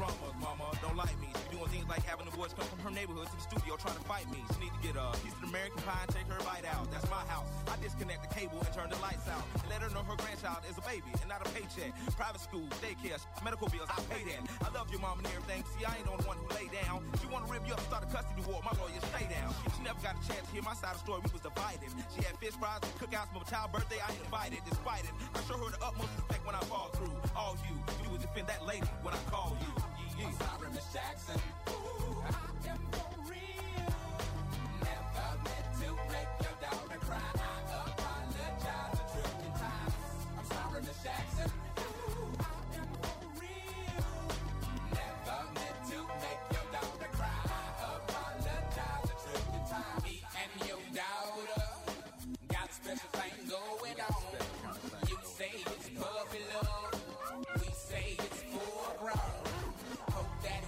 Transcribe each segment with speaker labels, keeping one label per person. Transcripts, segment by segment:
Speaker 1: drama, mama, don't like me. She doing things like having the boys come from her neighborhood to the studio trying to fight me. She need to get a piece of American pie and take her bite out. That's my house. I disconnect the cable and turn the lights out. And let her know her grandchild is a baby and not a paycheck. Private school, daycare, medical bills, I pay that. I love your mom and everything. See, I ain't the only one who lay down. She wanna rip you up, start a custody war. My lawyer, stay down. She never got a chance to hear my side of the story. We was divided. She had fish fries and cookouts for my child's birthday. I ain't invited, despite it. I show her the utmost respect when I fall through. All you would defend that lady when I call you.
Speaker 2: I'm sorry, Miss Jackson. Ooh, I am for real. Never meant to make your daughter cry. I apologize a trillion times. I'm sorry, Miss Jackson. Ooh, I am for real. Never meant to make your daughter cry. I apologize a trillion times. Me and your daughter got a special thing going on. You say it's puppy love. We say it's full grown. Hope that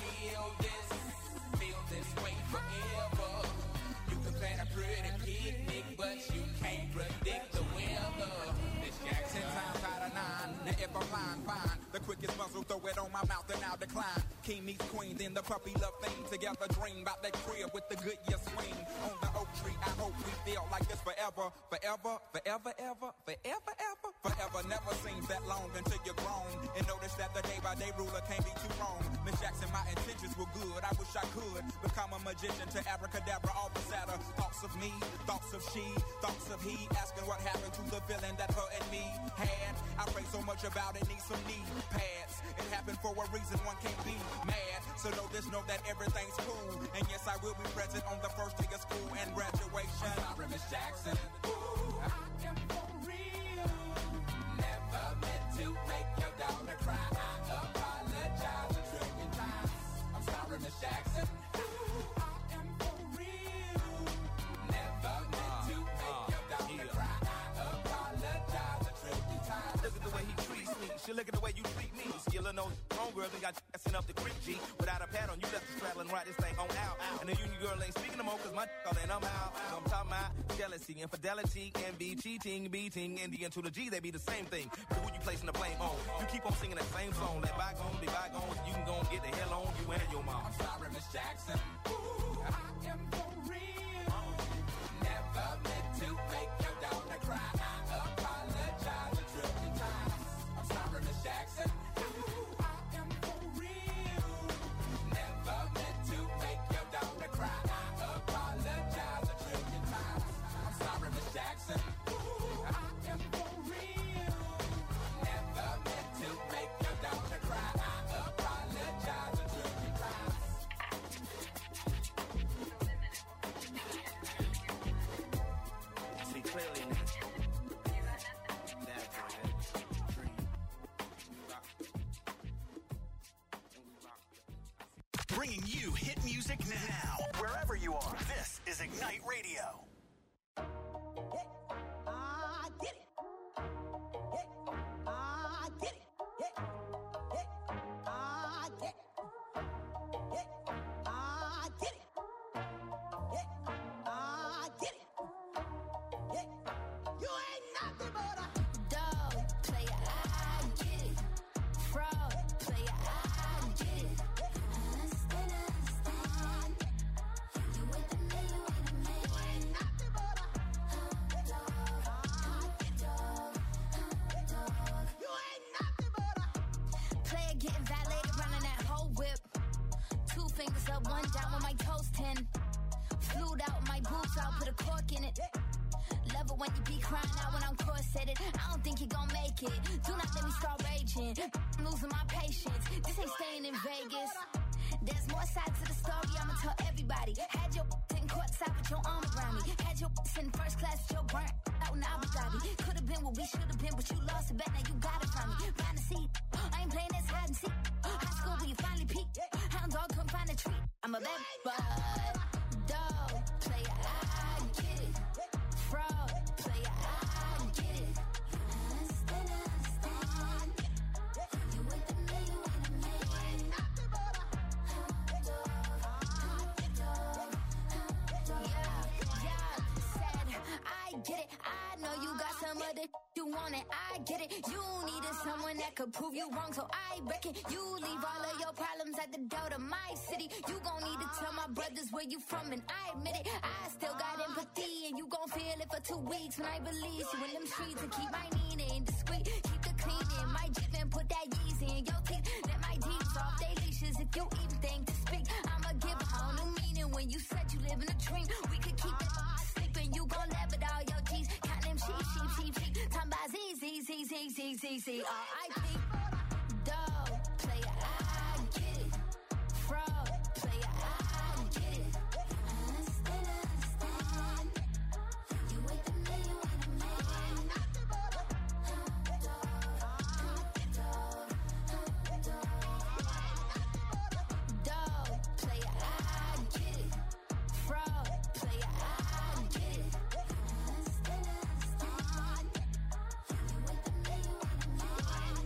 Speaker 2: we feel this way forever. You can plan a pretty picnic, but you can't predict the weather. Miss Jackson, times out of 9. Now if I'm lying, fine. The quickest muzzle, throw it on my mouth and I'll decline. King meets queen, then the puppy love thing. Together dream about that crib with the good year swing. On the oak tree, I hope we feel like this forever. Forever, forever, ever, forever, ever. Forever never seems that long until you're grown. And notice that the day-by-day ruler can't be too wrong. Miss Jackson, my intentions were good. I wish I could become a magician to abracadabra, all the sadder. Thoughts of me, thoughts of she, thoughts of he. Asking what happened to the feeling that her and me had. I pray so much about it, need some knee pads. It happened for a reason, one can't be mad. So know this, know that everything's cool. And yes, I will be present on the first day of school and graduation. I'm sorry, Miss Jackson. Ooh, I am for real. Never meant to make your daughter cry. I apologize a trillion times. I'm sorry, Miss Jackson. Ooh, I am for real. Never meant to make your daughter cry. I apologize a trillion times.
Speaker 1: Look at the way he treats me. She look at the way you treat me. Skillin' those homegirls and got sent up the creek, G. Without a pad on, you left the straddle and ride this thing on out. And the union girl ain't speaking no more, cause my all in, I'm out. So I'm talking about jealousy, infidelity, envy, cheating, beating, and the N to the G, they be the same thing. But who you placing the blame on? You keep on singing that same song. Let bygones be bygones. You can go and get the hell on you and your mom.
Speaker 2: I'm sorry, Miss Jackson. Ooh, I am for real. Never meant to make your daughter cry. I apologize a trillion times. I'm sorry, Miss Jackson. Ooh, I am for real. Never meant to make your daughter cry. I apologize a trillion times. I'm sorry, Miss Jackson. Ooh, I am for real. Never meant to make your daughter cry. I apologize a trillion times.
Speaker 1: See clearly now.
Speaker 3: Bringing you hit music now, wherever you are. This is Ignite Radio.
Speaker 4: I get it. I get it. I get it. I get it. I get it. You ain't nothing but a
Speaker 5: dog player. I get it. Fraud player. I get it. You with the me, you with the me.
Speaker 4: You ain't nothing but a dog. You ain't nothing but a
Speaker 5: player getting valeted, running that whole whip. 2 fingers up, 1 down with my toes 10. Flued out my boobs out, put a cork in it. Love it when you be crying out when I'm corseted. I don't think you gon' make it. Do not let me start raging. I'm losing my patience. This ain't staying in Vegas. There's more sides to the story, I'ma tell everybody. Had your sitting courtside with your arm around me. Had your in first class with your burnt out in Abu Dhabi. Could've been what we should've been, but you lost it back, now you got it from me. Find a seat, I ain't playing this hide and seek. High school when you finally peak. Hound dog couldn't find a treat. I'm a bad bud. Dog player, I get it. Fraud player, I get it. You with the me, you with the me.
Speaker 4: you ain't nothing but a
Speaker 5: Yeah, said I get it. I know you got some other you you want it, I get it. You needed someone that could prove you wrong, so I reckon you leave all of your problems at the door to my city. You gon' need to tell my brothers where you from, and I admit it. I still got empathy, and you gon' feel it for 2 weeks when I release you in them streets and keep my meaning discreet. Keep the cleaning, my Jeep and put that Yeezy in your teeth. Let my Jeeps off they leashes if you even think to speak. I'ma give a whole new meaning when you said you live in a dream. We could keep it sleeping, you gon' laugh at all your G's. Count them sheep. Talking about Z. R.I.P. Dog, player, I get it. Fraud, player, I get it. Understand. You with the man, you with the man. Dog, player, I get it. Fraud, player, I get it. Understand. You with the man, you with the man.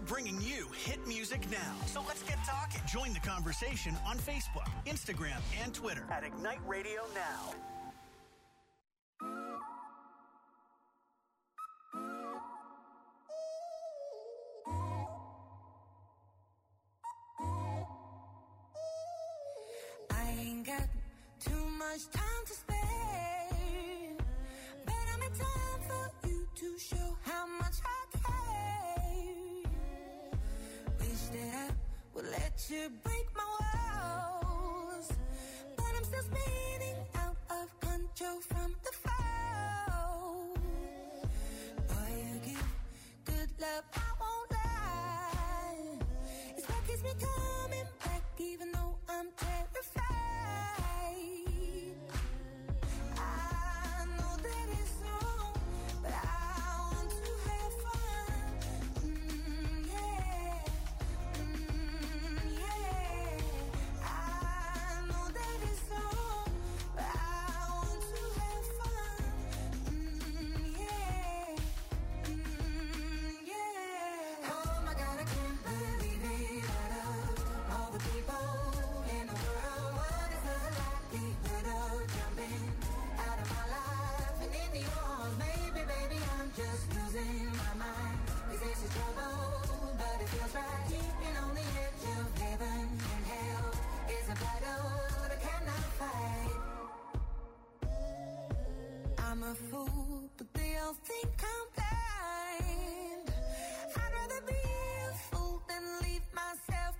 Speaker 3: bringing you hit music now. So let's get talking. Join the conversation on Facebook, Instagram, and Twitter at Ignite Radio Now.
Speaker 6: I ain't got too much time to spare, but I'm in time for you to show how much I care. Wish that I would let you break my walls, but I'm still spinning out of control from the fall. Boy, you give good love, I won't lie. It's what keeps me coming back, even though I'm terrified. I know that it's wrong, but I want to have fun. Yeah. Yeah. I know that it's wrong, but I want to have fun. Yeah. Yeah. Oh my God, I can't believe it. Out of all the people in the world, what is the likelihood of jumping out of my life and into yours? Maybe, baby, I'm just losing my mind. 'Cause this is trouble, but it feels right. Keeping on the edge of heaven and hell is a battle that I cannot fight. I'm a fool, but they all think I'm blind. I'd rather be a fool than leave myself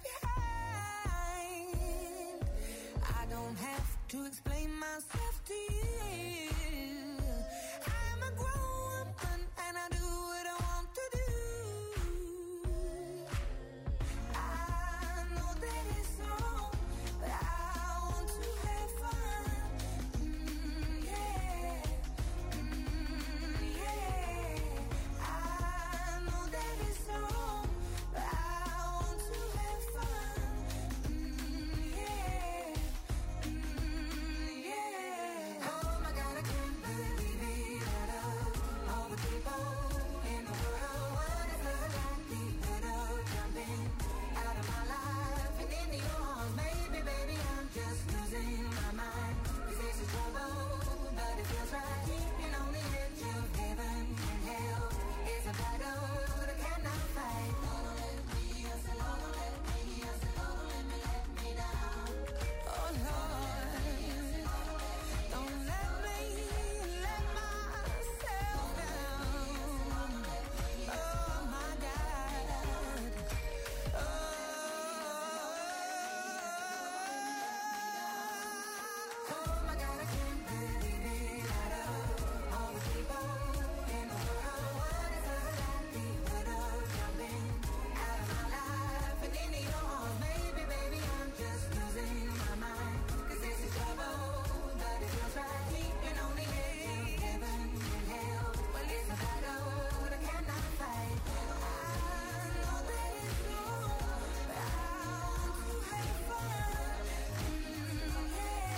Speaker 6: behind. I don't have to explain myself to you. I'm a grown woman and I do what I want to do. I know that it's wrong, but I want to have fun. Yeah. Yeah. I know that it's wrong, but I want to have fun. Yeah. Yeah. Oh my God, I can't believe it. Out of all the people in the world, what is the likelihood of jumping out of my life and into yours? Maybe, baby, I'm just losing my mind. 'Cause this is trouble, but it feels right. Keeping on the edge of heaven and hell is a battle that I cannot fight. Don't let me, I said, don't let me, I said, don't let me down. Oh Lord, don't let me let myself down. Oh my God. Oh my God, I can't believe it. Out of all the people in the world, what is the likelihood of jumping out of my life and into yours? Maybe, baby, I'm just losing my mind. 'Cause this is trouble, but it feels right. Keeping on the edge of heaven and hell. Well, it's a battle that I cannot fight. I know that it's wrong, but I want to have fun. Yeah.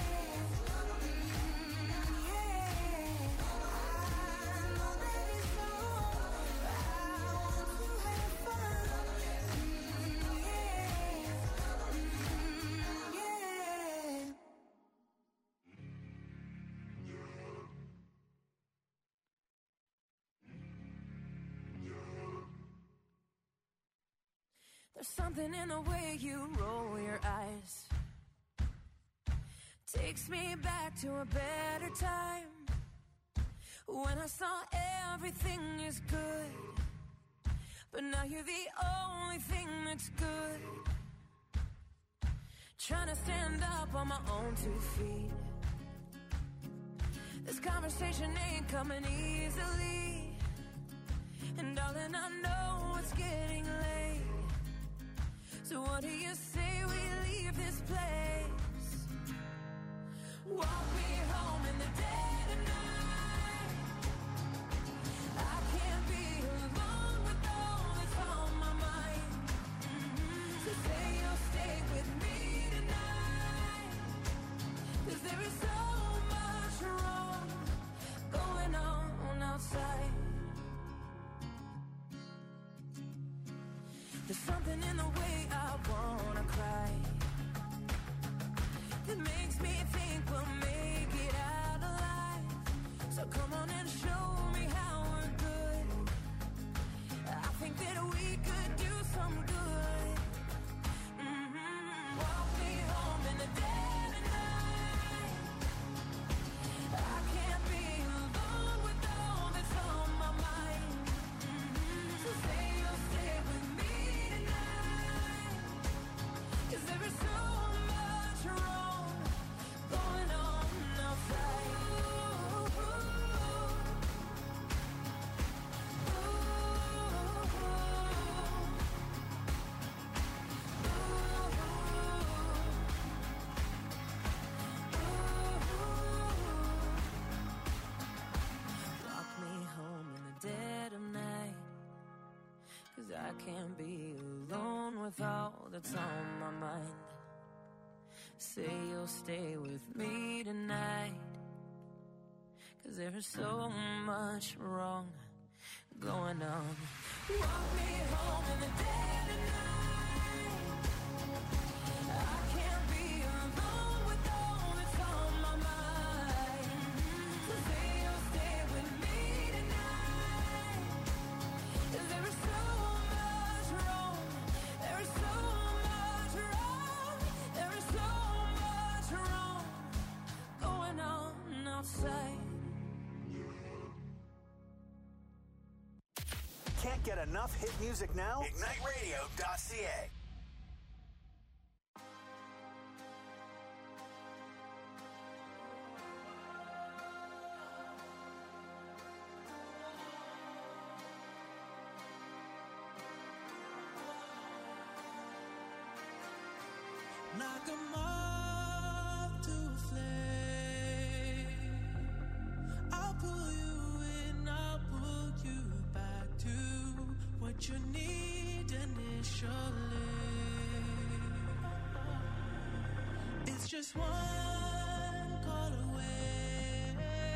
Speaker 6: Yeah. I know that it's wrong, but I want to have fun. Yeah. Yeah.
Speaker 7: There's something in the way you roll your eyes. Takes me back to a better time, when I saw everything is good. But now you're the only thing that's good. Trying to stand up on my own 2 feet. This conversation ain't coming easily, and darling, I know it's getting late. So what do you say we leave this place? Walk me home in the dead of night. I can't be alone with all that's on my mind. So say you'll stay with me tonight, 'cause there is so much wrong going on outside. There's something in the way I wanna cry that makes me think we'll make it out alive. So come on and show me how we're good. I think that we could do some good. Walk me home in the dead of night. I can't be alone with all that's on my mind. So say you'll stay with me tonight. 'Cause there is so much wrong going on outside. Walk me home in the dead of night. 'Cause I can't be alone with all that's on my mind. Say you'll stay with me tonight. 'Cause there is so much wrong going on. Walk me home in the dead of night. I can't be alone with all that's on my mind. So say you'll stay with me tonight. 'Cause there is so much wrong. There is so much wrong. There is so much wrong going on outside.
Speaker 3: Can't get enough hit music now? IgniteRadio.ca.
Speaker 8: Knock 'em off to a flame. I'll pull you in, I'll pull you back to what you need initially. It's just one call away,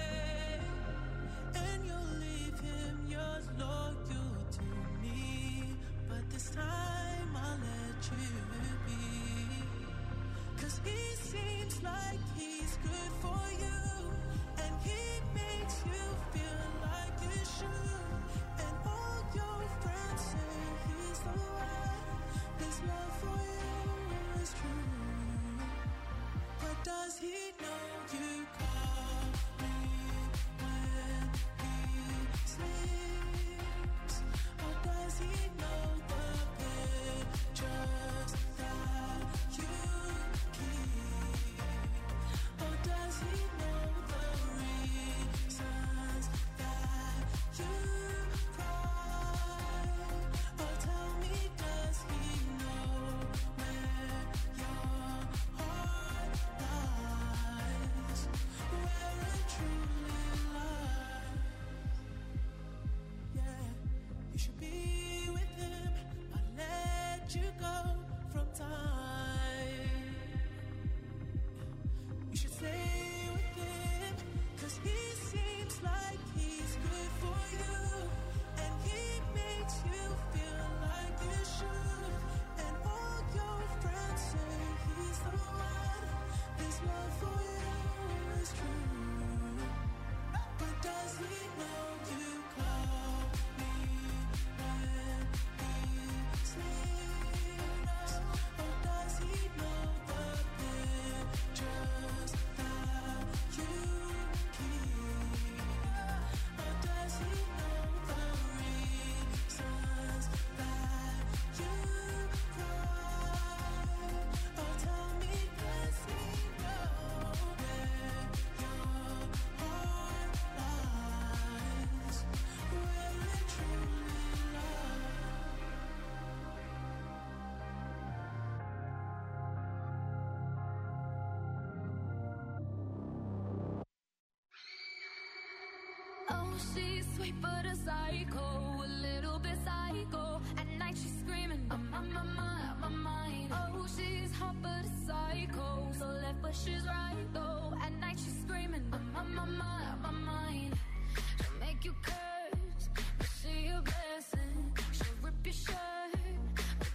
Speaker 8: and you'll leave him yours loyal to me. But this time I'll let you be. 'Cause he seems like he's good for you, and he makes you feel like you should. And all your friends say he's the one. His love for you is true. But does he know you call me when he sleeps? Or does he know the pictures that you keep? Or does he know the reasons that you cry? Or tell me, does he know where your heart lies? Where it truly lies? Yeah, you should be with him, but let you go from time. You should stay with him, 'cause he seems like he's good for you, and he makes you feel like you should. And all your friends say he's the one. His love for you is true. But does he know you call me when he sleeps? Or does he know the pictures that you keep? Or does he know the reasons that you cry? Or tell me, does he know where your heart lies? Where it truly lies?
Speaker 5: Oh, she's sweet but a psycho, a little bit psycho. At night she's screaming, I'm on my mind. Oh, she's hot but a psycho, so left but she's right though. At night she's screaming, I'm on my mind. She'll make you curse, but she a blessing. She'll rip your shirt, but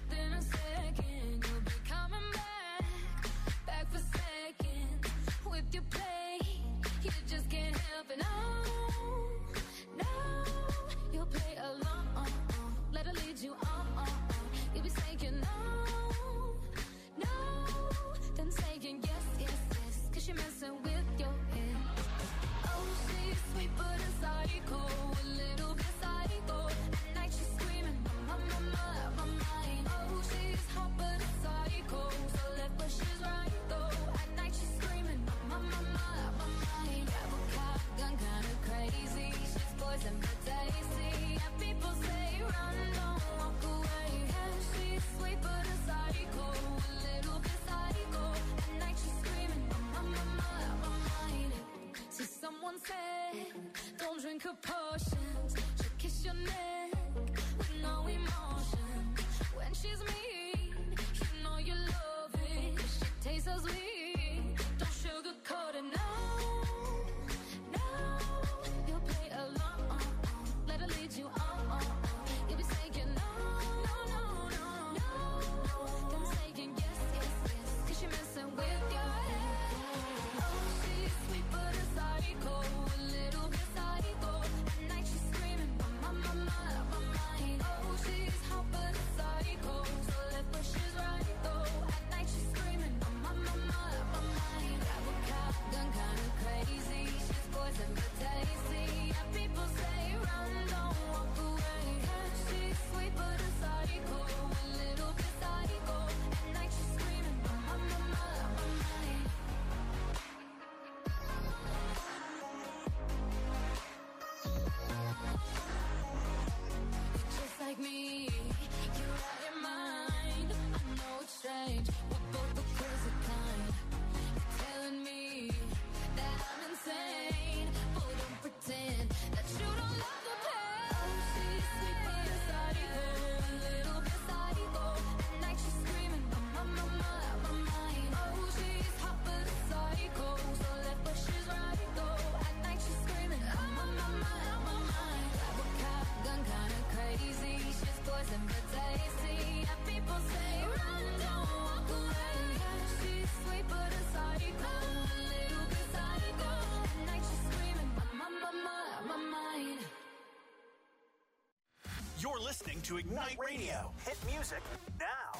Speaker 3: listening to Ignite Radio. Hit music now.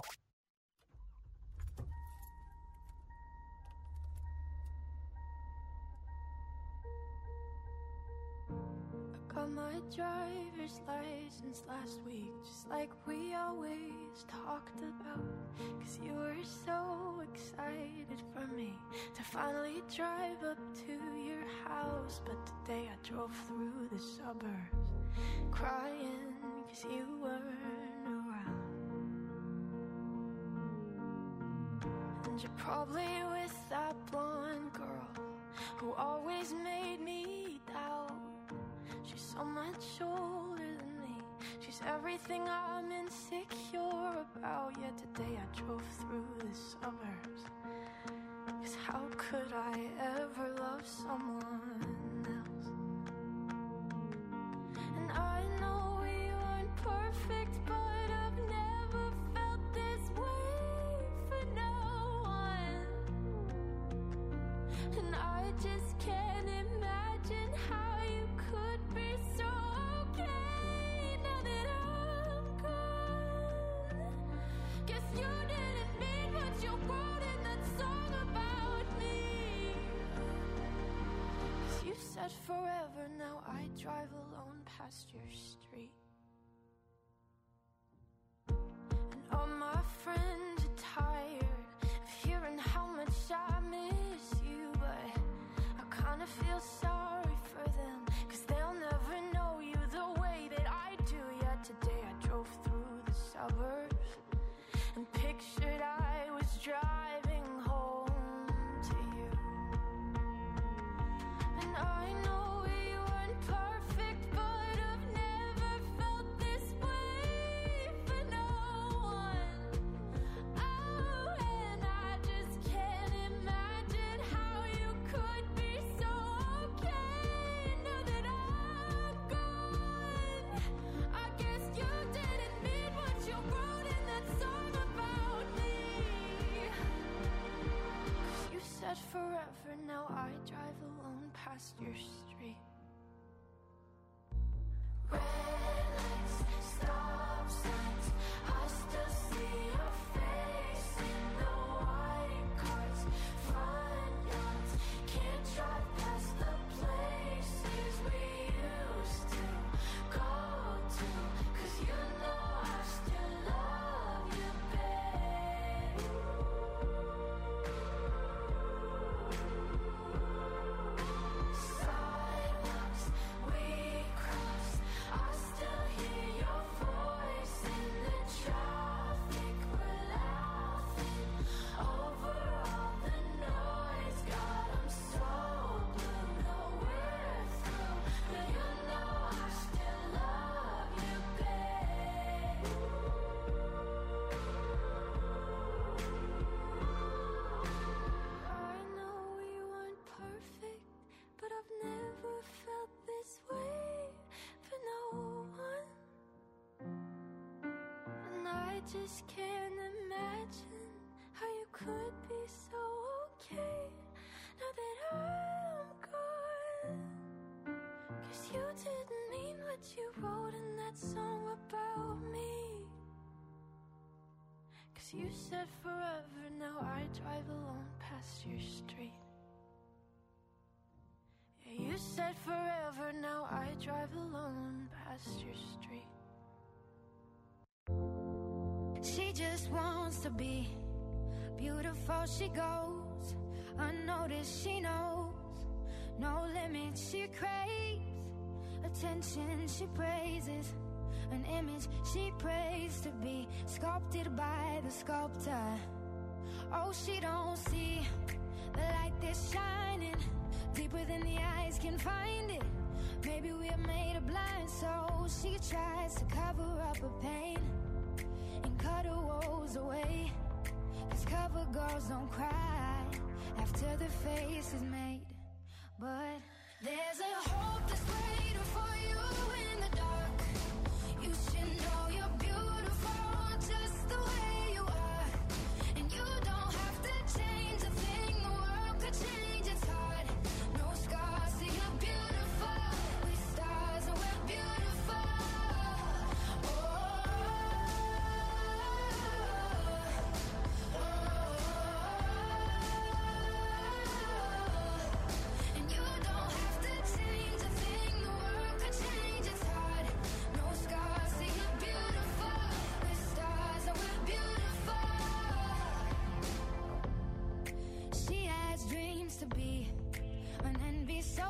Speaker 7: Got my driver's license last week, just like we always talked about. Cause you were so excited for me to finally drive up to your house. But today I drove through the suburbs crying cause you weren't around. And you're probably with that blonde girl who always made me doubt. She's so much older than me. She's everything I'm insecure about. Yet today I drove through the suburbs. Cause how could I ever love someone else? And I know we weren't perfect, but I've never felt this way for no one. And I just can't imagine how you could be so okay now that I'm gone. Guess you didn't mean what you wrote in that song about me. 'Cause you said forever, now I drive alone past your street. And all my friends are tired of hearing how much I miss you, but I kinda feel sorry for them, 'cause they'll never know you the way that I do. Yet today I drove through the suburbs and pictured I was driving home to you. And I know we weren't perfect, but I've never felt this way for no one. Oh, and I just can't imagine how you could be so okay now that I'm gone. I guess you didn't mean what you wrote in that song about me. 'Cause you said forever, now I drive alone past your street. Red lights, stop signs, I still see your face in the white cars, front yards. Can't drive past the places we used to go to, 'cause you know I still love you, babe. Sidewalks we cross, I still hear your voice in the traffic. We're laughing over all the noise. God, I'm so blue, no we're through, but you know I still love you, babe. I know we weren't perfect, but I've never felt this way for no one. And I just can't imagine how you could be so okay now that I'm gone. 'Cause you didn't mean what you wrote in that song about me. 'Cause you said forever, now I drive alone past your street. Yeah, you said forever, now I drive alone past your street. She just wants to be beautiful, she goes unnoticed, she knows no limits, she craves attention, she praises an image she prays to be sculpted by the sculptor. Oh, she don't see the light that's shining deeper than the eyes can find it. Maybe we're made of blind souls. She tries to cover up her pain and cut her woes away, 'cause cover girls don't cry after the face is made. But there's a hope that's waiting for you in the dark. You should know you're beautiful just the way you are, and you don't have to change a thing. The world could change, it's hard. No scars, so you're beautiful. We're stars and we're beautiful. Oh,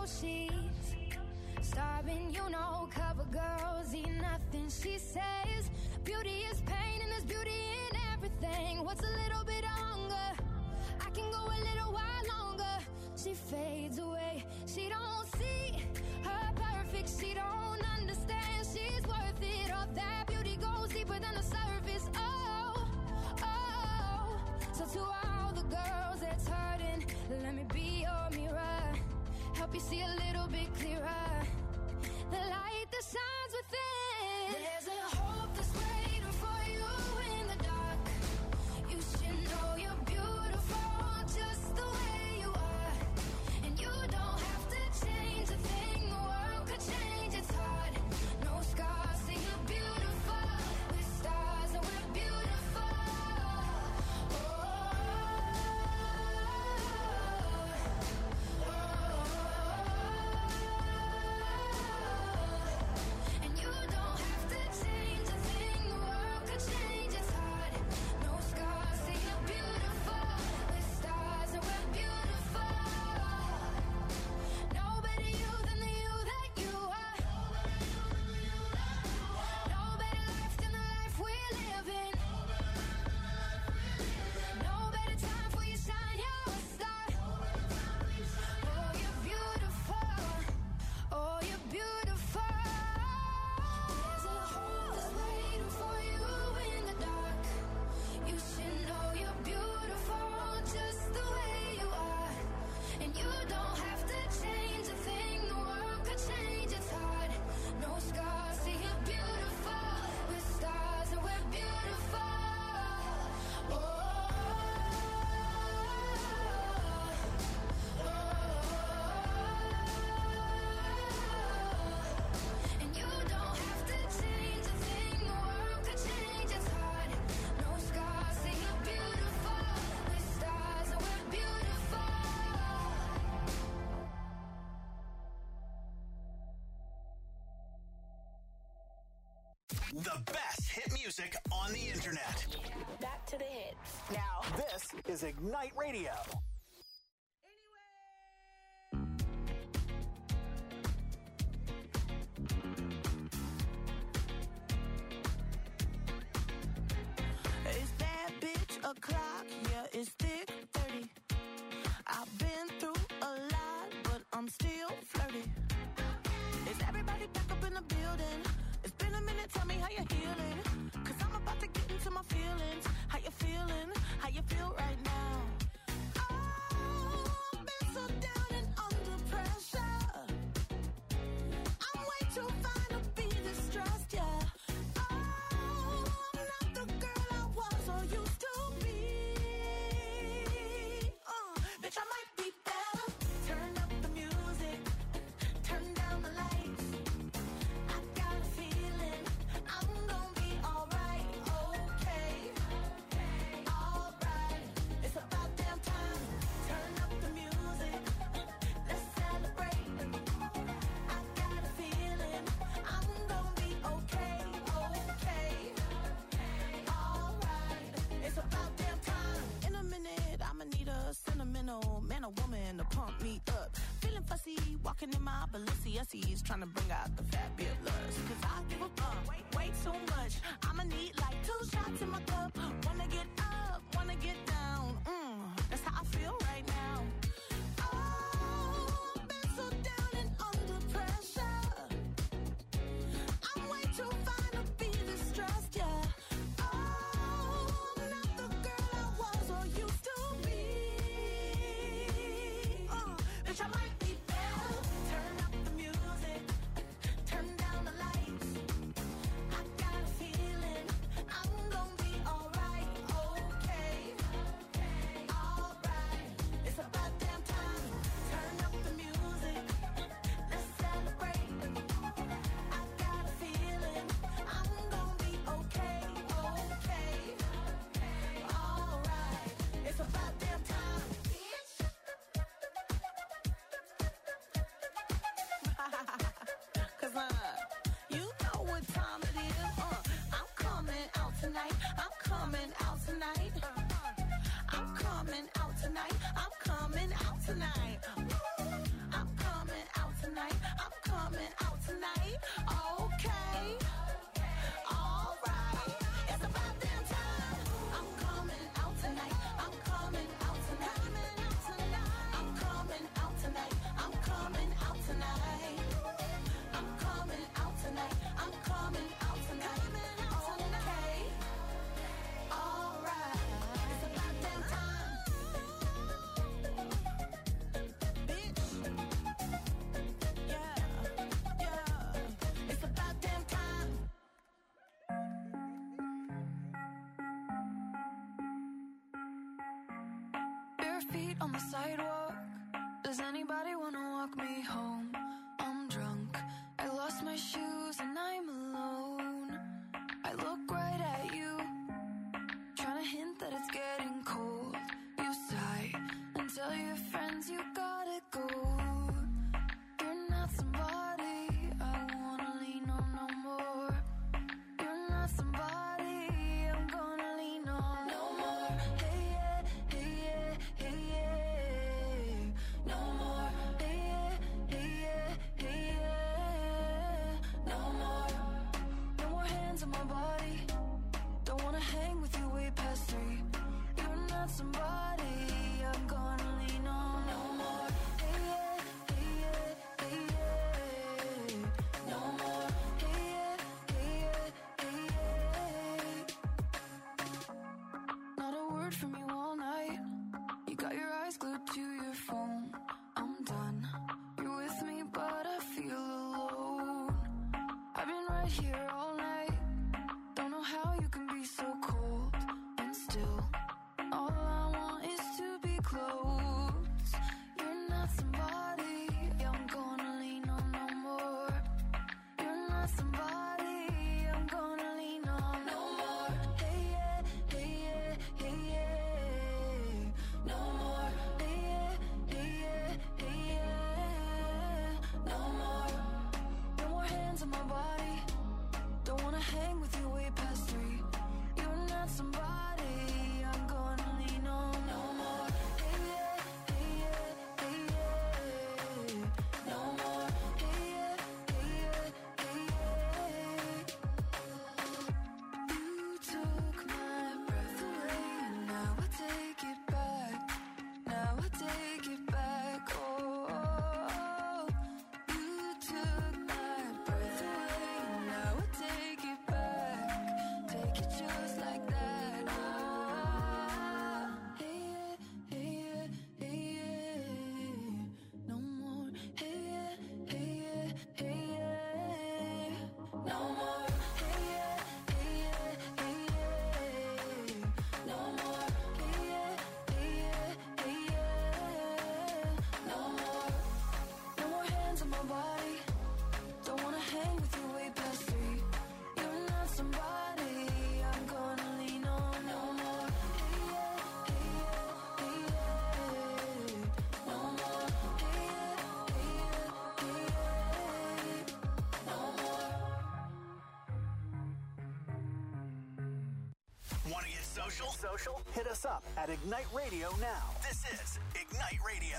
Speaker 5: she's starving, you know, cover girls eat nothing. She says beauty is pain and there's beauty in everything. What's a little bit of hunger? I can go a little while longer. She fades away. She don't see her perfect. She don't understand she's worth it. All that beauty goes deeper than the surface. Oh, oh. So to all the girls that's hurting, let me be your mirror. Help you see a little bit clearer. The light that shines within. There's a hope that's waiting for you in the dark. You should know you're beautiful just the way you are. And you don't have to change a thing. The world could change, it's hard. No scars, say you're beautiful. We're stars and we're beautiful. Oh, and you don't have to change a thing. The world could change, it's hard. No scars, say you're beautiful. We're stars and we're beautiful. No better you than the you that you are. No better life than the life we're living. No better time for you shine, you're a star. Oh, you're beautiful. Oh, you're beautiful. There's a hope that's waiting for you in the dark. You should know you're beautiful just the way you are. And you don't have to change a thing. The world could change, it's hard. No scars, see you're beautiful. We're stars and we're beautiful. Oh, and you don't have to change a thing. The world could change, it's hard. No scars, see you're beautiful. We're stars and we're beautiful.
Speaker 3: The best hit music on the internet.
Speaker 9: Back to the hits.
Speaker 3: Now, this is Ignite Radio.
Speaker 8: It's that bitch o'clock, yeah, it's thick 30. I've been through a lot, but I'm still flirty. Is everybody back up in the building? It's been a minute, tell me how you're healing. Cause I'm about to get into my feelings. How you feeling? How you feel right now? Oh, I've been so down and under pressure. I'm way too fine to be distressed, yeah. Oh, I'm not the girl I was or used to be. Bitch, I might be better. Turn up the music, turn down the lights. I got a feeling I'm gonna be alright, okay, alright. It's about damn time. Turn up the music, let's celebrate. I got a feeling I'm gonna be okay, alright. It's about damn time. In a minute, I'ma need a sentimental man or woman to pump me up. Feeling fussy, walking in my Balenciennes, trying to bring out the fabulous. Cause I give a fuck way too much. I'ma need like 2 shots in my cup. Wanna get up, wanna get down. That's how I feel right now. Oh, I've been so down and under pressure. I'm way too fine to be distressed, yeah. Oh, I'm not the girl I was or used to be. Bitch, I might be better. Turn up the music, turn down the lights. I got a feeling I'm gonna be alright, okay, alright. It's about damn time. Turn up the music, let's celebrate. I got a feeling I'm gonna be okay, alright. It's about damn time. Cause you know what time it is. I'm coming out tonight. I'm coming out tonight. I'm coming out tonight. I'm coming out tonight. I'm coming out
Speaker 4: coming out tonight. Okay. Alright. It's about damn time. I'm coming out tonight. I'm coming out tonight. I'm coming out tonight. I'm coming out tonight. I'm coming out tonight. I'm coming out tonight. Okay. Alright. It's about damn time. Bitch. Yeah. Yeah. It's about damn time.
Speaker 7: Bare feet on the sidewalk. Does anybody wanna walk me home? I'm drunk. I lost my shoes and I'm alone. I look right at you, trying to hint that it's getting cold. You sigh and tell your friends you gotta go. You're not somebody I wanna lean on no more. You're not somebody I'm gonna lean on no more. Hey yeah, hey yeah, hey yeah. No more. Hey yeah, hey yeah, hey yeah. No more. No more hands on my body. Don't wanna hang with you way past 3. You're not somebody I'm gonna lean on no more. Hey yeah, hey yeah, hey yeah. No more. Hey yeah, hey yeah, hey yeah. Not a word from you all night. You got your eyes glued to your phone. I'm done. You're with me, but I feel alone. I've been right here all night. Don't know how you can be so cold and still. All I want is to be close. You're not somebody I'm gonna lean on no more. You're not somebody I'm gonna lean on no more. Hey yeah, hey yeah, hey yeah. No more. Hey yeah, hey yeah, hey yeah. No more. No more hands on my body. Don't wanna hang with you way past 3. You're not somebody I'm gonna lean on no more. Hey yeah, hey yeah, hey yeah. No more. Hey yeah, hey yeah, hey yeah. You took my breath away, and now I take it back. Now I take it back. Oh, you took my breath away, and now I take it back. Take it just like that. Hey yeah, hey yeah, hey yeah. No more. Hey yeah, hey yeah, hey yeah. No more. Hey yeah, hey yeah, hey yeah. No more. Hey yeah, hey yeah, hey yeah. No more. No more hands on my body. Don't wanna hang with you way past 3. You're not somebody I'm gonna lean on no more. Hey yeah, hey yeah, hey yeah. No more. Hey yeah, hey yeah, hey yeah. No more.
Speaker 3: Want to get social? Hit us up at Ignite Radio now. This is Ignite Radio.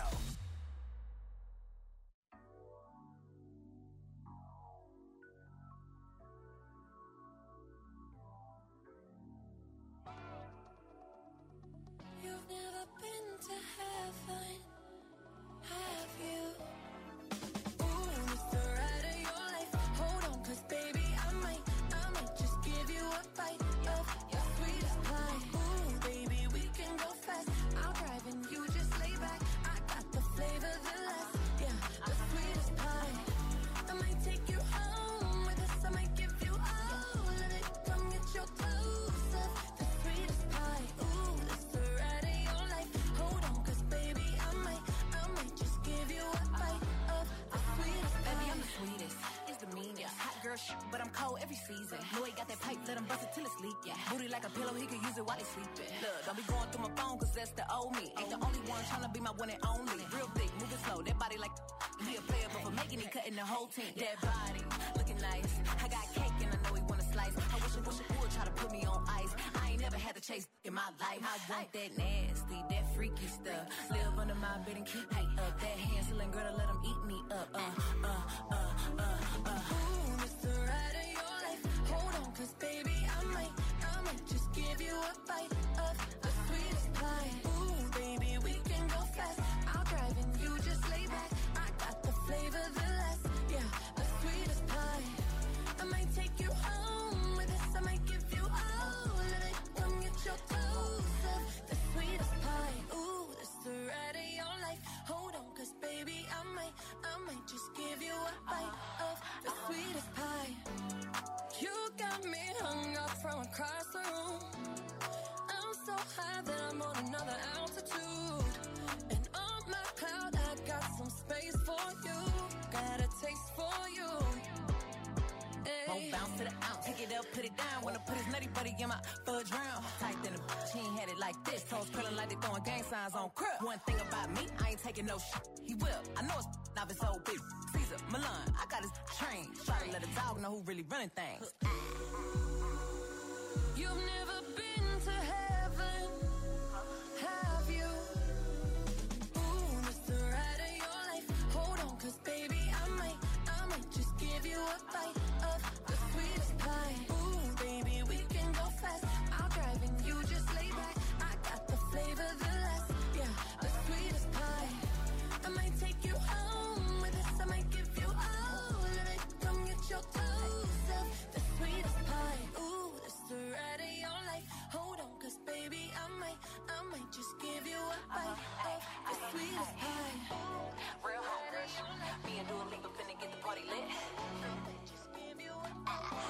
Speaker 7: You've never been to heaven, have you? Ooh, it's the ride of your life. Hold on, 'cause baby, I might just give you a bite of your sweetest pie. Ooh, baby, we can go fast. I'll drive and you just lay back. I got the flavor, the last, yeah, the sweetest pie. I might take you home with us. I might give you all of it. Come get your close up, the sweetest pie. Ooh, it's the ride of your life. Hold on, 'cause baby, I might just give you a bite of the sweetest pie.
Speaker 10: Baby, I'm the sweetest. It's the meanest. Hot girl shit, but I'm cold every season. Know he got that pipe, let him bust it till it's leak. Yeah. Booty like a pillow, he could use it while he's sleeping. Look, don't be going through my phone, 'cause that's the old me. Ain't the only one tryna be my one and only. Real thick, moving slow, that body like he a player, but for making it, cutting the whole team. That body, looking nice. I got cake and I know he wanna slice. I wish he would try to put me on ice. I ain't never had to chase in my life. I want that nasty, that freaky stuff. Live under my bed and keep me up. That hand stealing girl to let him eat me up.
Speaker 7: Ooh, it's the ride of your life. Hold on, 'cause baby, I might just give you a bite of the sweetest pie. Ooh, baby, we can go fast. I'll drive and you just lay back. I got the flavor, the last, yeah, the sweetest pie. I might take you home with us. I might give you all of it. Come get your dose of the sweetest pie. Ooh, it's the ride of your life. Hold on, 'cause baby, I might just give you a bite of the sweetest pie. You got me hung up from across the room. I'm so high that I'm on another altitude. And on my cloud, I got some space for you. Got a taste for you.
Speaker 10: Won't bounce to the ounce, pick it up, put it down. Wanna put his nutty buddy in my fudge round. Tight than a bitch, he ain't had it like this. Toes curling like they throwing gang signs on crib. One thing about me, I ain't taking no shit. He will. I know it's not his old bitch. Caesar, Milan, I got his train. Try to let a dog know who really running things.
Speaker 7: You've never been to heaven, have you? Ooh, it's the ride of your life. Hold on, 'cause baby, I might just give you a bite of the sweetest pie. Ooh, baby, we can go fast. I'll drive and you just lay back. I got the flavor, the last, yeah, the sweetest pie. I might take you home with us. I might give you all of it. Come get your dose of the sweetest pie. Ooh, it's the ride of your life. Hold on, 'cause baby, I might just give you a bite of the sweetest pie.
Speaker 10: Real hungry. Me and Dua Lipa finna get the party lit.
Speaker 7: Just give you a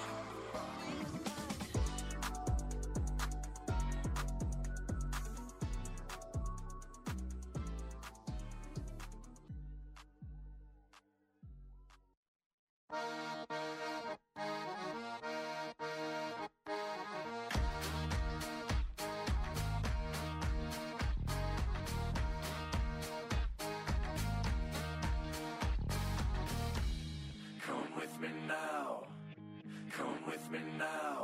Speaker 2: Come with me now. Come with me now.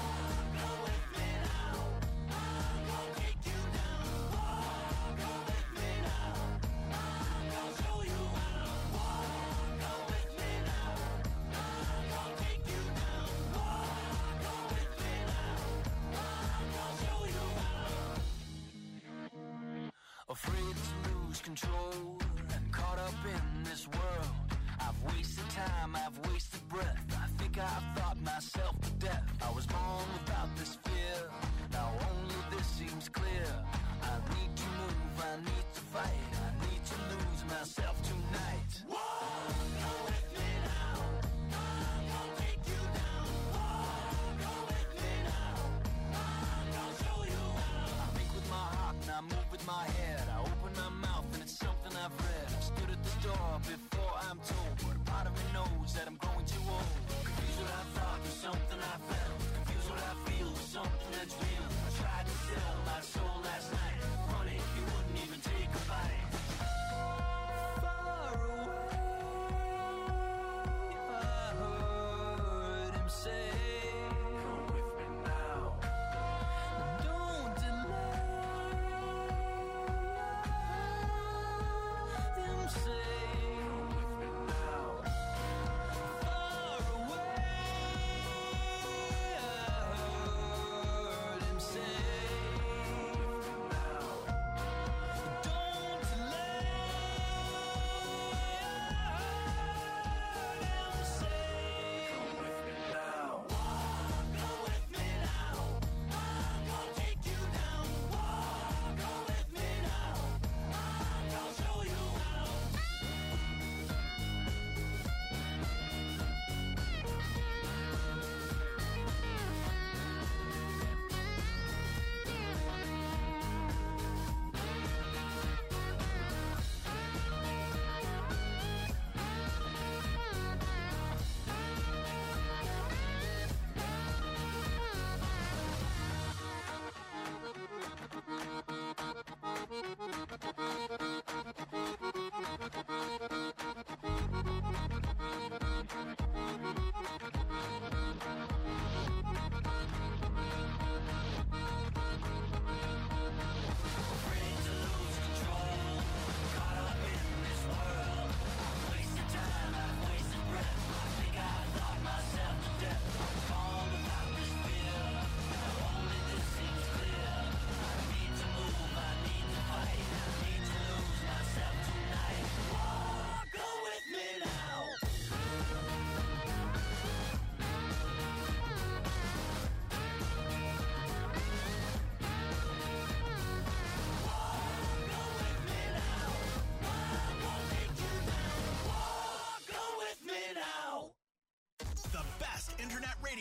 Speaker 11: Afraid to lose control and caught up in this world. I've wasted time, I've wasted breath. I think I've thought myself to death. I was born without this fear. Now only this seems clear. I need to move, I need to fight. I need to lose myself tonight. Go with me now. I'm gonna take you down. Go with me now. I'm gonna show you how. I think with my heart and I move with my head. I open my mouth and it's something I've read. I stood at the door before I'm told, but a part of me knows that I'm growing too old. Confused what I thought was something I felt. Confused what I feel was something that's real. I tried to sell my soul last night. Funny, you wouldn't even take a bite. Far away, I heard him say, come with me now. Don't delay. Them say, come with me now. Far away, I heard him say, come with me now.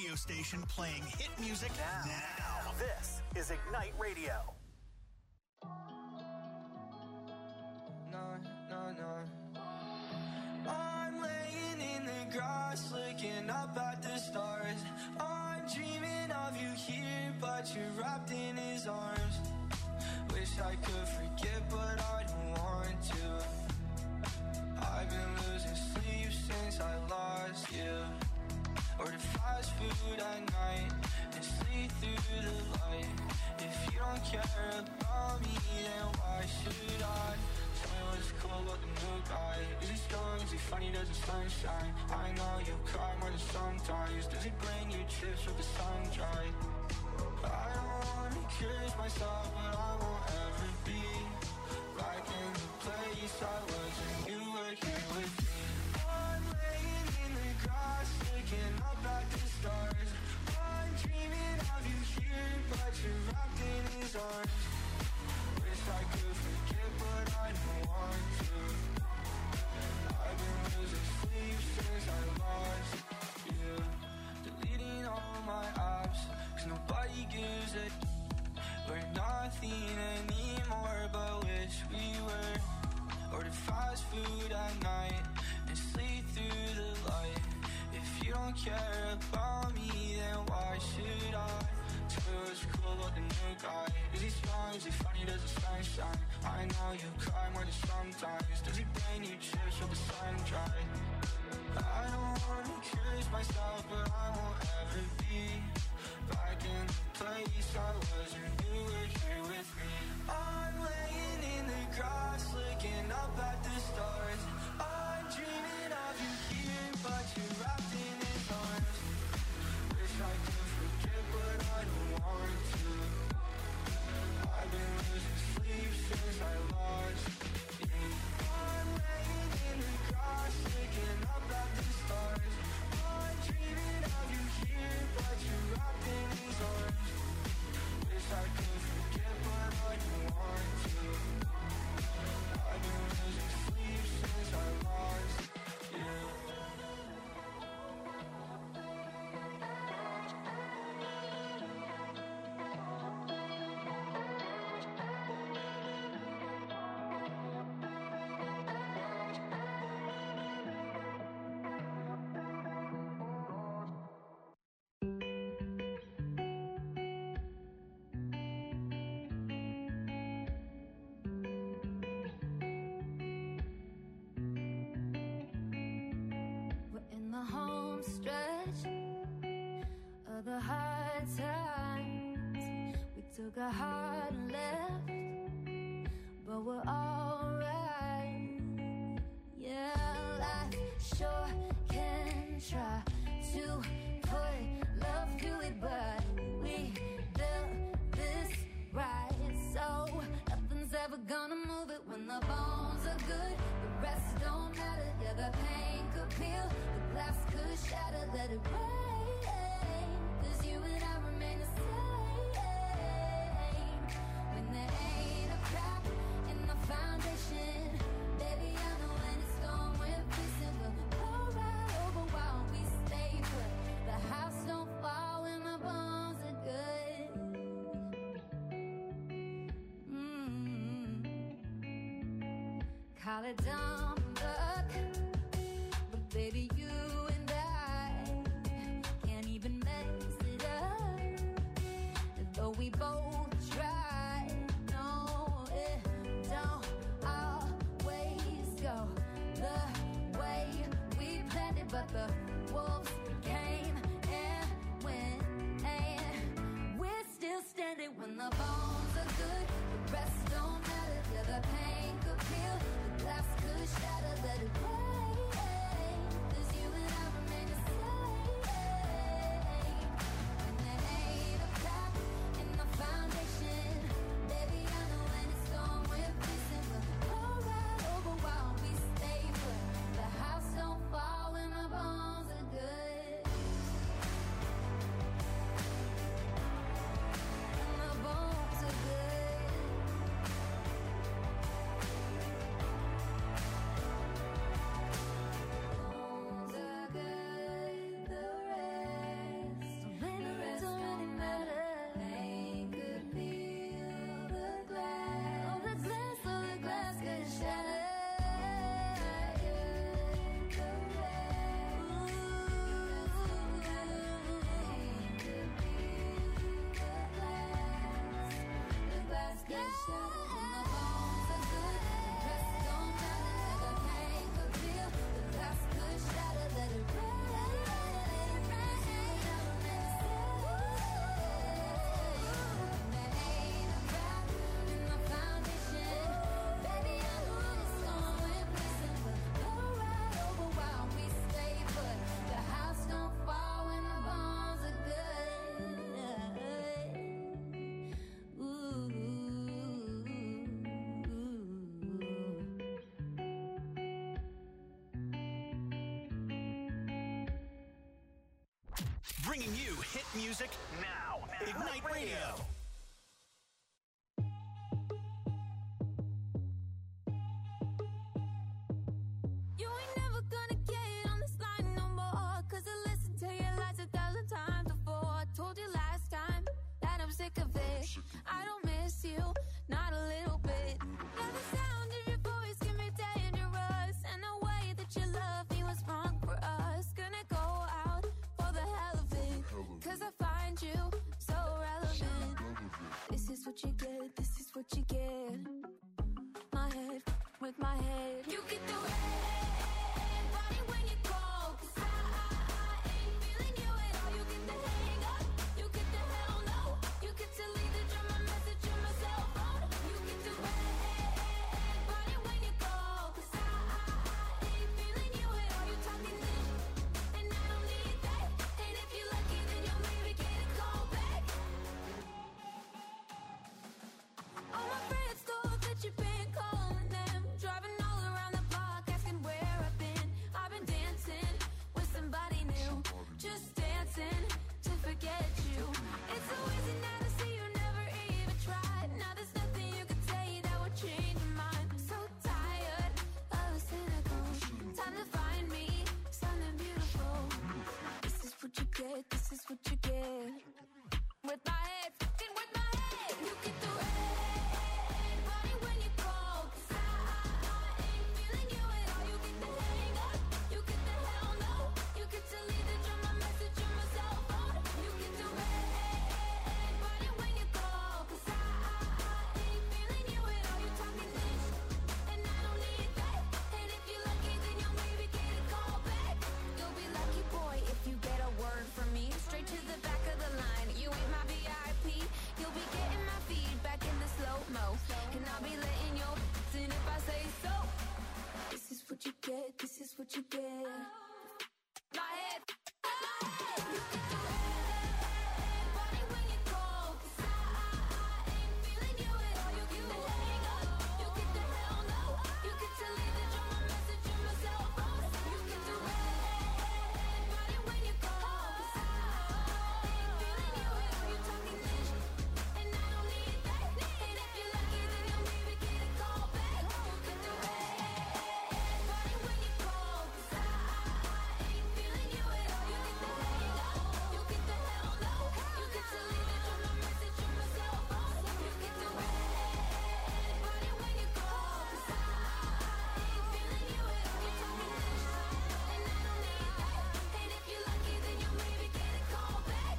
Speaker 3: radio station playing hit music now. This is Ignite Radio.
Speaker 12: I'm laying in the grass looking up at the stars. I'm dreaming of you here, but you're wrapped in his arms. Wish I could forget, but I don't want to. I've been losing sleep since I lost you. Order fast food at night and sleep through the light. If you don't care about me, then why should I? Tell me what's cool about the new guy. Is he strong? Is he funny? Does the sun shine? I know you cry more than sometimes. Does he bring you chips with the sun dry? I don't wanna curse myself, but I won't ever be back in the place I was when you were here with me. I'm laying in the grass looking up at the stars. I'm dreaming of you here, but you're wrapped in his arms. Wish I could forget, but I don't want to. I've been losing sleep since I lost you. Deleting all my apps, 'cause nobody gives a. We're nothing anymore, but wish we were. Order fast food at night and sleep through the light. If you don't care about me, then why should I? Tell me what's cool about the new guy. Is he strong? Is he funny? Does the sun shine? I know you cry more than sometimes. Does he bring you chips with the sun dry? I don't wanna curse myself, but I won't ever be back in the place I was when you were here with me. I'm laying in the grass looking up at the stars. I'm dreaming of you here, but you're wrapped in his arms. Wish I could forget, but I don't want to. I've been losing sleep since I lost you. I'm laying in the grass looking up at the stars. I'm dreaming of you here, but you're wrapped in his arms. Wish I could forget, but I don't want to. I've been losing sleep since I lost you.
Speaker 5: We're in the home stretch of the hard times. We took a hard left, but we're alright. Yeah, life sure can try to put love to it, but we built this right, so nothing's ever gonna move it. When the bones are good, the rest don't matter. Yeah, the pain could peel, the glass could shatter. Let it rain, 'cause you and I remain the same. When there ain't a crack in the foundation, baby, I know when it's gone, we're fixing. We'll go right over while we stay put. The house don't fall when the bones are good. Call it dumb luck, but baby, you and I can't even mess it up. Though we both try, no, it don't always go the way we planned it. But the wolves came and went, and we're still standing. When the bones are good, the rest don't matter. Yeah, the pain could peel, the glass could shatter. Let it rain, 'cause you and I remain the same. When there ain't a crack in the foundation,
Speaker 3: Music now. Ignite Radio.
Speaker 7: You ain't never gonna get on this line no more. Cause I listened to your lies 1,000 times before. I told you last time that I'm sick of it. I don't miss you, not a little bit. Now the sound of your voice can be dangerous. And the way that you love me was wrong for us. Gonna go out for the hell of it. Cause I find you so relevant. This is what you get, this is what you get. My head with my head. You get the red body when you call. Cause I ain't feeling you at all. You get the hang up, you get the hell no. You get to leave the drum, my message on my cell phone. You get the red body when you call. Cause I ain't feeling you at all. You talking this, and I don't need that. And if you're lucky, then you'll maybe get a call back. All my friends thought that you've been calling them, driving all around the block, asking where I've been. I've been dancing with somebody new, just dancing to forget you. It's so easy now to see you never even tried. Now there's nothing you can say that would change your mind. So tired of the cynical. Time to find me something beautiful. This is what you get, this is what you get. With my head, fucking with my head. You get the red body when you call. Cause I ain't feeling you at all. You get the hang up, you get the hell no. You get to leave the drum, my message on my cell phone. You get the red body when you call. Cause I ain't feeling you at all. You talking this, and I don't need that. And if you're lucky, then you'll maybe get a call back. You'll be lucky, boy, if you get a word from me. Straight to the back of the line. You ain't my VIP. You'll be getting my feedback in the slow-mo. And I'll be letting your in if I say so. This is what you get, this is what you get. My head, you get the red body when you call. Cause I ain't feeling you at all. You get the hang up, you get the hell no. You get to leave the drum, my message on my cell phone. You get the red body when you call. Cause I ain't feeling you at all. You talking this, and I don't need that. And if you're lucky, then you'll maybe get a call back. You get the red body when you call. Cause I ain't feeling you at all. You get the hang up, you get the hell no. You get to leave the drum, my message on my cell phone. You get the red body when you call. Cause I ain't feeling you at all. You talking this, and I don't need that. And if you're lucky, then you'll maybe get a call back.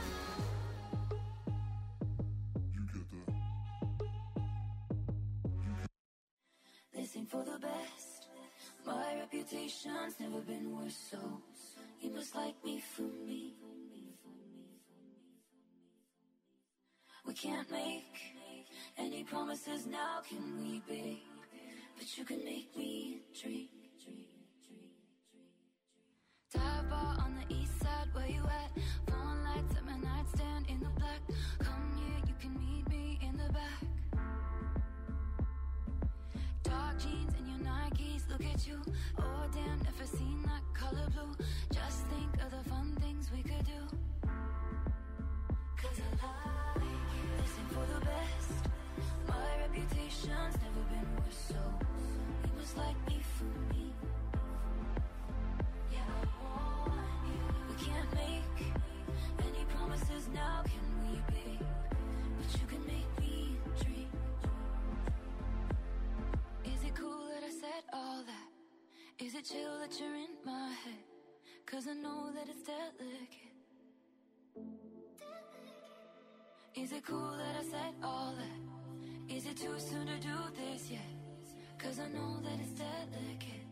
Speaker 7: This ain't for the best. My reputation's never been worse, so you must like me for me. We can't make any promises now, can we, babe? But you can make me dream. Dive bar on the east side, where you at? Phone lights at my nightstand in the black. Come here, you can meet me in the back. Dark jeans and your Nikes, look at you. Oh damn, never seen that color blue. Just think of the fun things we could do. Cause I like it. This ain't for the best. My reputation's never been worse, so you must like me for me. Yeah, I want you. We can't make any promises now, can we, babe? But you can make me dream. Is it cool that I said all that? Is it chill that you're in my head? Cause I know that it's delicate. Is it cool that I said all that? Is it too soon to do this yet? Cause I know that it's delicate.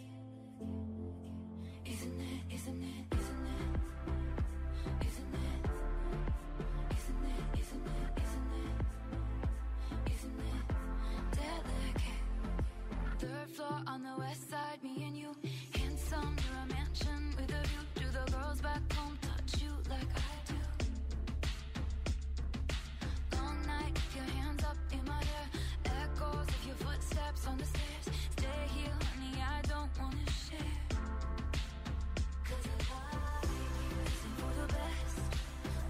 Speaker 7: Isn't it, isn't it, isn't it? Isn't it? Isn't it, isn't it, isn't it? Isn't it delicate? Third floor on the west side, me and you. Handsome, near a mansion with a view. Do the girls back home touch you like I do? Long night, your hands up in my hair. Echoes of your footsteps on the stairs. Stay here, honey, I don't wanna share. Cause I like you. Listen for the best.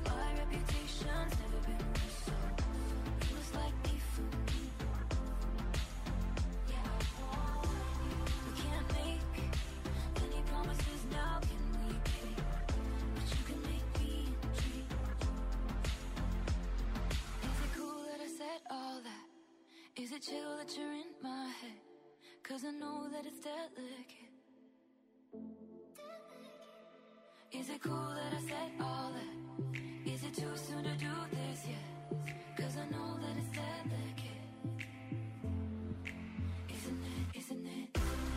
Speaker 7: that you're in my head, 'cause I know that it's delicate. Is it cool that I said all that? Is it too soon to do this yet? 'Cause I know that it's delicate. Isn't it, isn't it?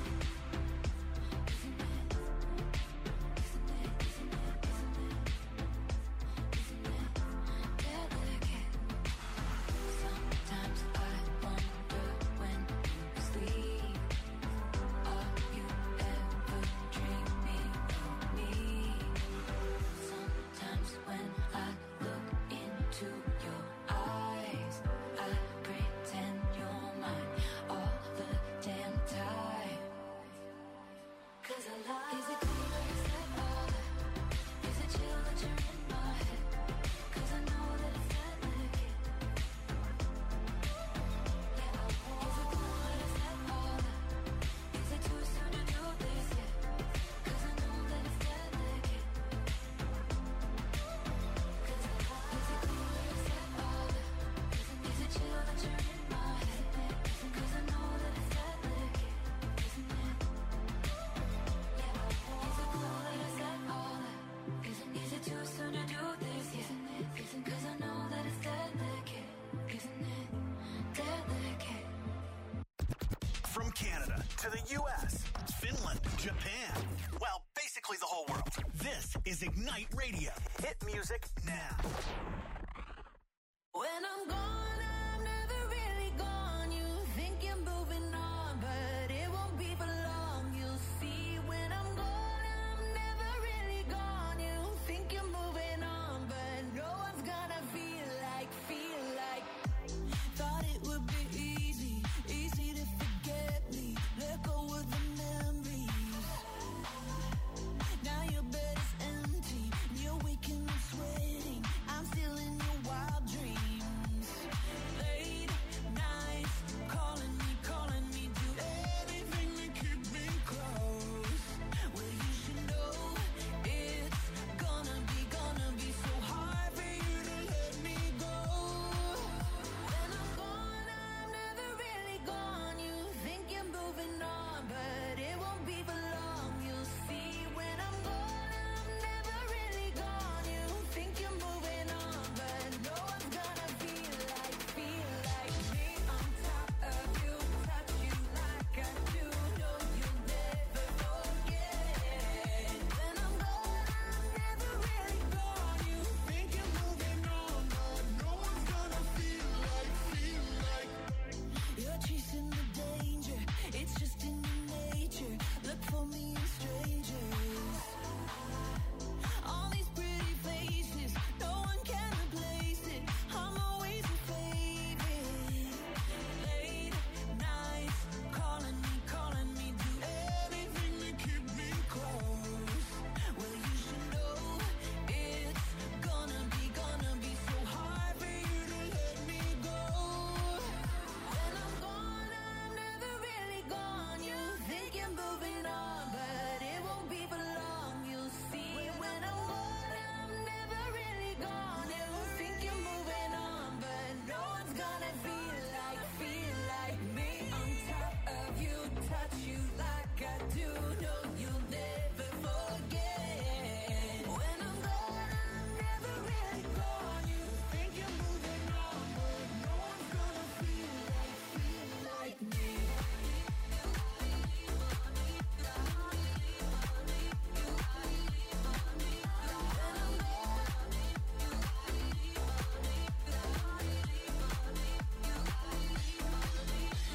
Speaker 3: From Canada to the U.S., Finland, Japan, well, basically the whole world. This is Ignite Radio. Hit music now.